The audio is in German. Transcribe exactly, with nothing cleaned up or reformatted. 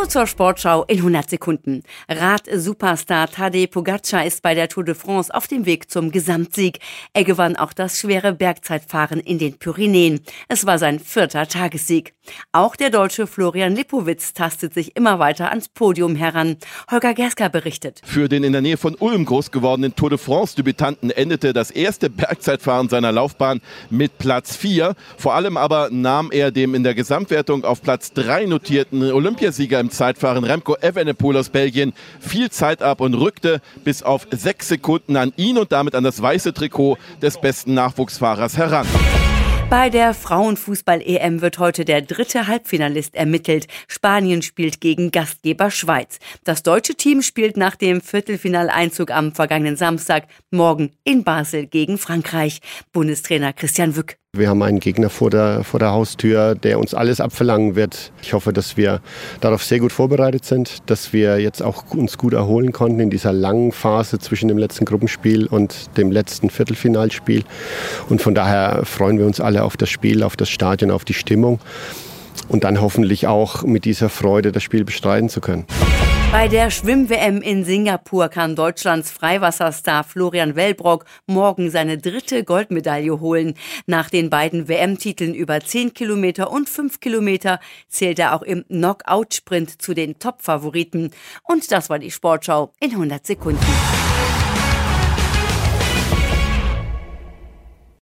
So zur Sportschau in hundert Sekunden. Rad-Superstar Tadej Pogačar ist bei der Tour de France auf dem Weg zum Gesamtsieg. Er gewann auch das schwere Bergzeitfahren in den Pyrenäen. Es war sein vierter Tagessieg. Auch der Deutsche Florian Lipowitz tastet sich immer weiter ans Podium heran. Holger Gerska berichtet. Für den in der Nähe von Ulm groß gewordenen Tour de France-Debütanten endete das erste Bergzeitfahren seiner Laufbahn mit Platz vier. Vor allem aber nahm er dem in der Gesamtwertung auf Platz drei notierten Olympiasieger im Zeitfahren Remco Evenepoel aus Belgien viel Zeit ab und rückte bis auf sechs Sekunden an ihn und damit an das weiße Trikot des besten Nachwuchsfahrers heran. Bei der Frauenfußball-E M wird heute der dritte Halbfinalist ermittelt. Spanien spielt gegen Gastgeber Schweiz. Das deutsche Team spielt nach dem Viertelfinaleinzug am vergangenen Samstag morgen in Basel gegen Frankreich. Bundestrainer Christian Wück. Wir haben einen Gegner vor der, vor der Haustür, der uns alles abverlangen wird. Ich hoffe, dass wir darauf sehr gut vorbereitet sind, dass wir jetzt auch uns gut erholen konnten in dieser langen Phase zwischen dem letzten Gruppenspiel und dem letzten Viertelfinalspiel. Und von daher freuen wir uns alle auf das Spiel, auf das Stadion, auf die Stimmung und dann hoffentlich auch mit dieser Freude das Spiel bestreiten zu können. Bei der Schwimm-W M in Singapur kann Deutschlands Freiwasserstar Florian Wellbrock morgen seine dritte Goldmedaille holen. Nach den beiden W M-Titeln über zehn Kilometer und fünf Kilometer zählt er auch im Knockout-Sprint zu den Top-Favoriten. Und das war die Sportschau in hundert Sekunden.